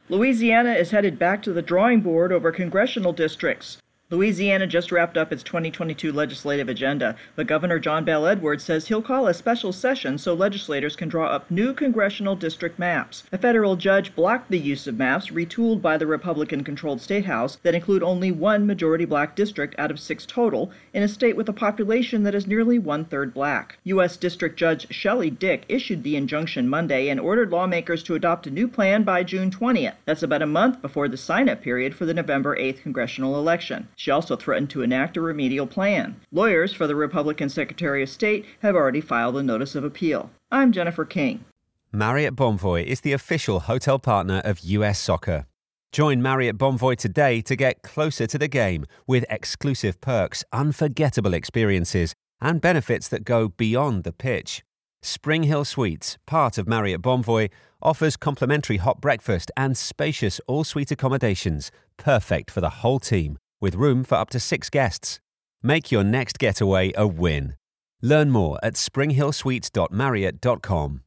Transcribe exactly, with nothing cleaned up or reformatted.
Louisiana is headed back to the drawing board over congressional districts. Louisiana just wrapped up its twenty twenty-two legislative agenda, but Governor John Bel Edwards says he'll call a special session so legislators can draw up new congressional district maps. A federal judge blocked the use of maps retooled by the Republican-controlled state house that include only one majority black district out of six total in a state with a population that is nearly one-third black. U S District Judge Shelley Dick issued the injunction Monday and ordered lawmakers to adopt a new plan by June twentieth. That's about a month before the sign-up period for the November eighth congressional election. She also threatened to enact a remedial plan. Lawyers for the Republican Secretary of State have already filed a notice of appeal. I'm Jennifer King. Marriott Bonvoy is the official hotel partner of U S Soccer. Join Marriott Bonvoy today to get closer to the game with exclusive perks, unforgettable experiences, and benefits that go beyond the pitch. Spring Hill Suites, part of Marriott Bonvoy, offers complimentary hot breakfast and spacious all-suite accommodations, perfect for the whole team, with room for up to six guests. Make your next getaway a win. Learn more at spring hill suites dot marriott dot com.